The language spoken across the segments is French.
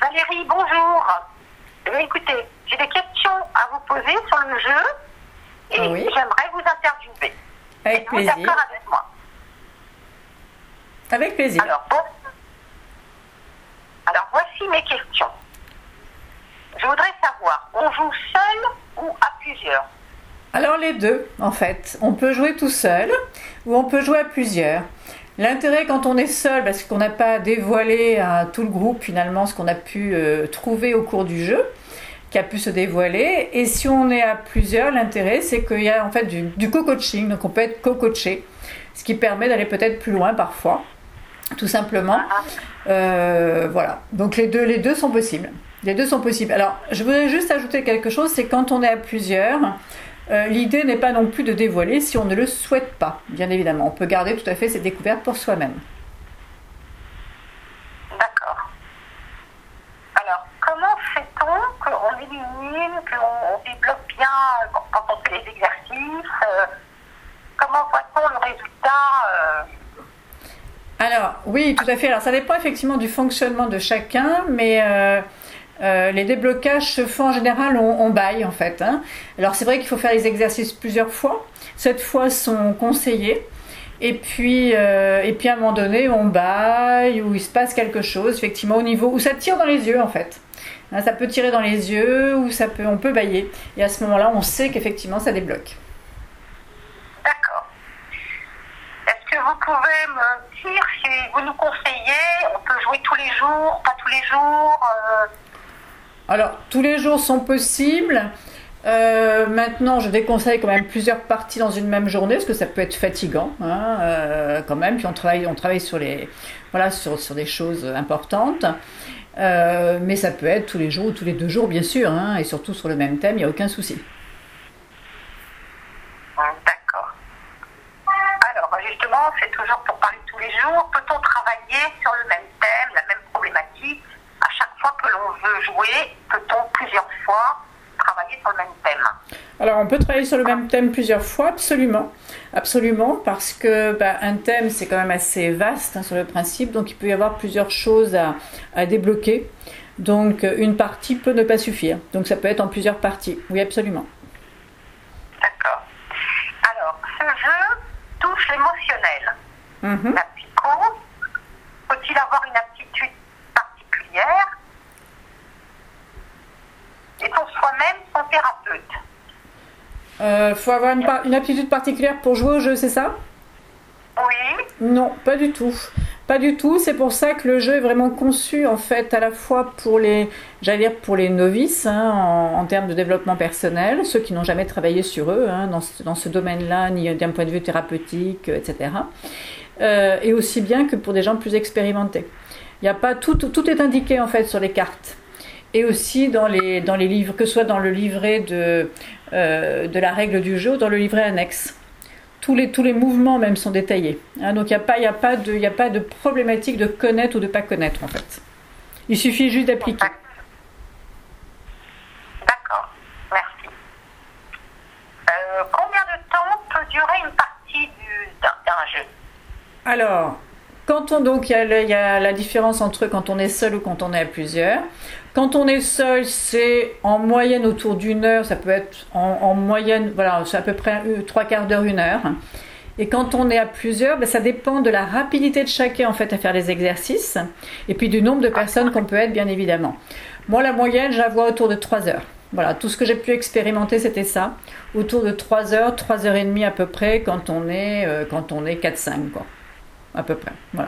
Valérie, bonjour. Eh bien, écoutez, j'ai des questions à vous poser sur le jeu et j'aimerais vous interviewer. Avec plaisir. Êtes-vous d'accord avec moi? Avec plaisir. Alors, voici mes questions. Je voudrais savoir, on joue seul ou à plusieurs? Alors les deux, en fait. On peut jouer tout seul ou on peut jouer à plusieurs. L'intérêt quand on est seul, parce qu'on n'a pas dévoilé à tout le groupe finalement ce qu'on a pu trouver au cours du jeu, qui a pu se dévoiler. Et si on est à plusieurs, l'intérêt c'est qu'il y a en fait du co-coaching, donc on peut être co-coaché, ce qui permet d'aller peut-être plus loin parfois, tout simplement. Voilà, donc les deux sont possibles. Les deux sont possibles. Alors, je voudrais juste ajouter quelque chose, c'est quand on est à plusieurs, l'idée n'est pas non plus de dévoiler si on ne le souhaite pas, bien évidemment. On peut garder tout à fait cette découverte pour soi-même. D'accord. Alors, comment fait-on qu'on élimine, qu'on débloque bien quand on fait les exercices comment voit-on le résultat Alors, oui, tout à fait. Alors, ça dépend effectivement du fonctionnement de chacun, mais les déblocages se font en général en bail, en fait. Alors, c'est vrai qu'il faut faire les exercices plusieurs fois. 7 fois sont conseillés. Et puis, à un moment donné, on baille, où il se passe quelque chose, effectivement, au niveau où ça tire dans les yeux, en fait. Ça peut tirer dans les yeux, ou on peut bailler. Et à ce moment-là, on sait qu'effectivement, ça débloque. D'accord. Est-ce que vous pouvez me dire si vous nous conseillez, on peut jouer tous les jours, pas tous les jours Alors, tous les jours sont possibles. Maintenant, je déconseille quand même plusieurs parties dans une même journée, parce que ça peut être fatigant, quand même. Puis on travaille sur sur des choses importantes. Mais ça peut être tous les jours ou tous les 2 jours, bien sûr, et surtout sur le même thème, il n'y a aucun souci. D'accord. Alors, justement, c'est toujours pour parler tous les jours. Peut-on travailler sur le même thème, la même problématique? À chaque fois que l'on veut jouer, peut-on plusieurs fois travailler sur le même thème? Alors, on peut travailler sur le même thème plusieurs fois, absolument. Absolument, parce que un thème, c'est quand même assez vaste sur le principe, donc il peut y avoir plusieurs choses à débloquer. Donc, une partie peut ne pas suffire. Donc, ça peut être en plusieurs parties. Oui, absolument. D'accord. Alors, ce jeu touche l'émotionnel. La psycho, faut-il avoir une aptitude particulière? Et pour soi-même, son thérapeute. Faut avoir une aptitude particulière pour jouer au jeu, c'est ça? Oui. Non, pas du tout. Pas du tout. C'est pour ça que le jeu est vraiment conçu en fait à la fois pour les novices en termes de développement personnel, ceux qui n'ont jamais travaillé sur eux dans ce domaine-là, ni d'un point de vue thérapeutique, etc. Et aussi bien que pour des gens plus expérimentés. Il y a pas tout est indiqué en fait sur les cartes. Et aussi dans les livres, que ce soit dans le livret de la règle du jeu ou dans le livret annexe. Tous les mouvements même sont détaillés. Donc il n'y a pas de problématique de connaître ou de ne pas connaître en fait. Il suffit juste d'appliquer. D'accord, merci. Combien de temps peut durer une partie d'un jeu? Alors, il y a la différence entre quand on est seul ou quand on est à plusieurs. Quand on est seul, c'est en moyenne autour d'1 heure, ça peut être en moyenne, voilà, c'est à peu près 3/4 d'heure, 1 heure. Et quand on est à plusieurs, ça dépend de la rapidité de chacun en fait à faire les exercices, et puis du nombre de personnes qu'on peut être, bien évidemment. Moi, la moyenne, je la vois autour de 3 heures. Voilà, tout ce que j'ai pu expérimenter, c'était ça, autour de 3 heures, 3 heures et demie à peu près, quand on est 4-5, quoi, à peu près, voilà.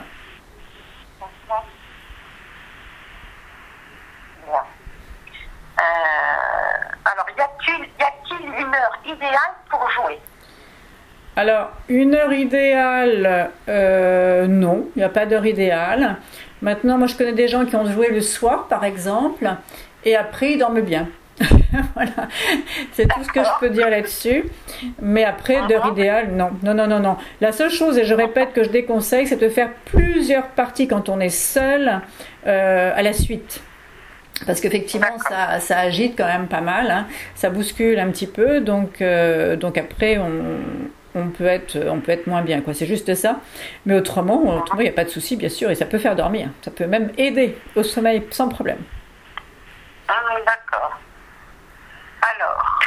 Alors, y a-t-il une heure idéale pour jouer? Alors, une heure idéale, non, il n'y a pas d'heure idéale. Maintenant, moi je connais des gens qui ont joué le soir, par exemple, et après ils dorment bien. Voilà, c'est tout ce que je peux dire là-dessus. Mais après, d'heure idéale, non. Non. La seule chose, et je répète que je déconseille, c'est de faire plusieurs parties quand on est seul à la suite. Parce qu'effectivement, ça agite quand même pas mal, ça bouscule un petit peu, donc après, on peut être moins bien, quoi. C'est juste ça. Mais autrement, il n'y a pas de souci, bien sûr, et ça peut faire dormir. Ça peut même aider au sommeil sans problème. D'accord. Alors,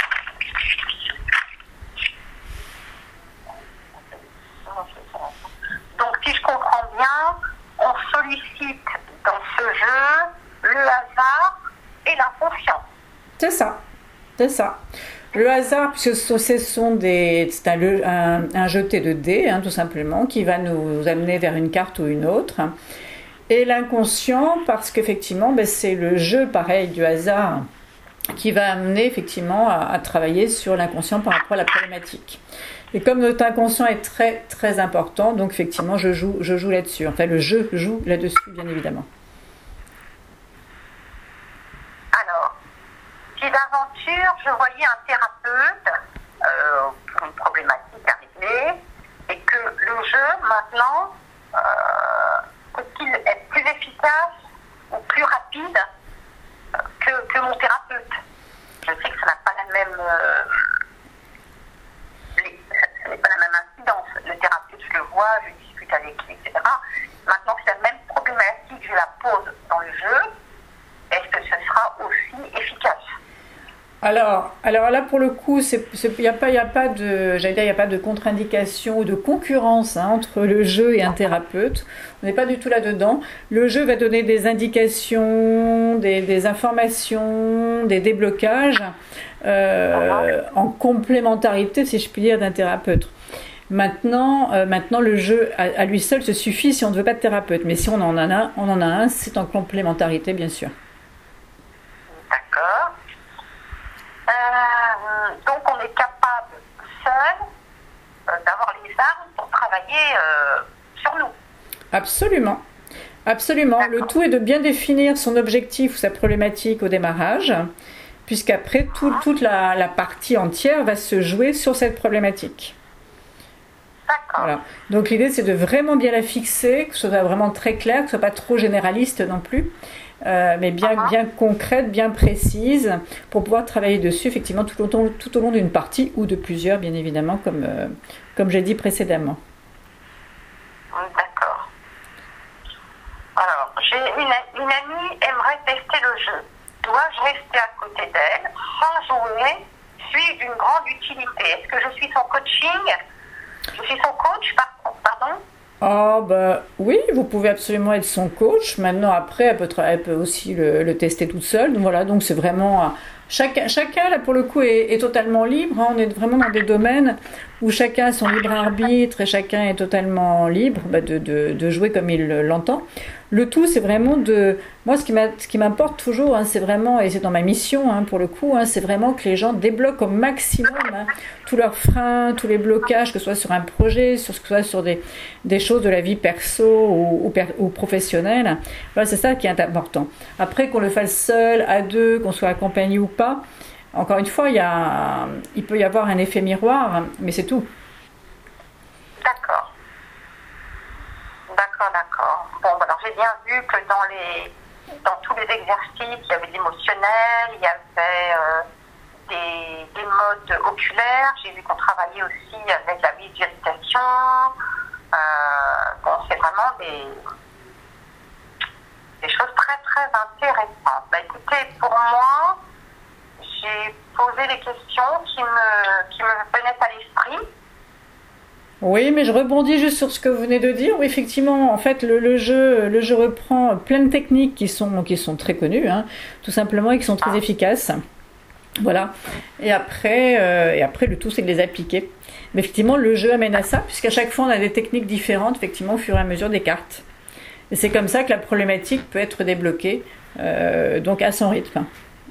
donc si je comprends bien, on sollicite dans ce jeu le hasard et l'inconscient. C'est ça, c'est ça. Le hasard, puisque c'est un jeté de dés, hein, tout simplement, qui va nous amener vers une carte ou une autre. Et l'inconscient, parce qu'effectivement, c'est le jeu, pareil, du hasard, qui va amener effectivement à travailler sur l'inconscient par rapport à la problématique. Et comme notre inconscient est très très important, donc effectivement je joue là-dessus. Enfin le jeu joue là-dessus bien évidemment. Alors, si d'aventure je voyais un thérapeute pour une problématique arrivée et que le jeu maintenant peut-il être plus efficace ou plus rapide que mon thérapeute. Je sais que ça n'a pas la même ça n'est pas la même incidence. Le thérapeute, je le vois, je discute avec lui, etc. Maintenant, si la même problématique, je la pose dans le jeu, est-ce que ce sera aussi efficace? Alors là pour le coup, il n'y a pas de contre-indication ou de concurrence entre le jeu et un thérapeute. On n'est pas du tout là-dedans. Le jeu va donner des indications, des informations, des déblocages en complémentarité, si je puis dire, d'un thérapeute. Maintenant, le jeu à lui seul se suffit si on ne veut pas de thérapeute. Mais si on en a un, c'est en complémentarité, bien sûr. D'accord. Donc on est capable seul d'avoir les armes pour travailler sur nous. Absolument. Absolument. Le tout est de bien définir son objectif ou sa problématique au démarrage, puisqu'après toute la partie entière va se jouer sur cette problématique. D'accord. Voilà. Donc l'idée c'est de vraiment bien la fixer, que ce soit vraiment très clair, que ce soit pas trop généraliste non plus. Mais bien concrète, bien précise, pour pouvoir travailler dessus effectivement tout au long d'une partie ou de plusieurs, bien évidemment, comme j'ai dit précédemment. D'accord. Alors, j'ai une amie aimerait tester le jeu. Dois-je rester à côté d'elle sans jouer? Suis-je d'une grande utilité? Est-ce que je suis son coaching? Je suis son coach, pardon? Ah oui, vous pouvez absolument être son coach. Maintenant, après, elle peut aussi le tester toute seule. Donc voilà, donc c'est vraiment chacun là pour le coup est totalement libre. Hein. On est vraiment dans des domaines où chacun a son libre arbitre et chacun est totalement libre de jouer comme il l'entend. Le tout, c'est vraiment moi, ce qui m'importe toujours, hein, c'est vraiment, et c'est dans ma mission, hein, pour le coup, hein, c'est vraiment que les gens débloquent au maximum tous leurs freins, tous les blocages, que ce soit sur un projet, que ce soit sur des choses de la vie perso ou professionnelle. Voilà, c'est ça qui est important. Après, qu'on le fasse seul, à deux, qu'on soit accompagné ou pas, encore une fois, il peut y avoir un effet miroir, mais c'est tout. D'accord. Bon, alors j'ai bien vu que dans tous les exercices, il y avait l'émotionnel, il y avait des modes oculaires. J'ai vu qu'on travaillait aussi avec la visualisation. Bon, c'est vraiment des choses très très intéressantes. Écoutez, pour moi, j'ai posé les questions qui me venaient à l'esprit. Oui, mais je rebondis juste sur ce que vous venez de dire. Oui, effectivement, en fait, le jeu reprend plein de techniques qui sont très connues, hein, tout simplement, et qui sont très efficaces. Voilà. Et après, le tout, c'est de les appliquer. Mais effectivement, le jeu amène à ça, puisqu'à chaque fois, on a des techniques différentes, effectivement, au fur et à mesure des cartes. Et c'est comme ça que la problématique peut être débloquée, donc à son rythme.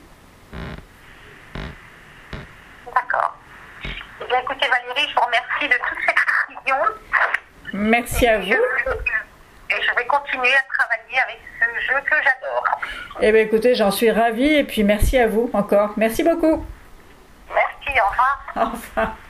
D'accord. Eh bien, écoutez, Valérie, je vous remercie de toutes ces précisions. Merci à vous. Et je vais continuer à travailler avec ce jeu que j'adore. Eh bien, écoutez, j'en suis ravie, et puis merci à vous encore. Merci beaucoup. Merci, au revoir. Au revoir.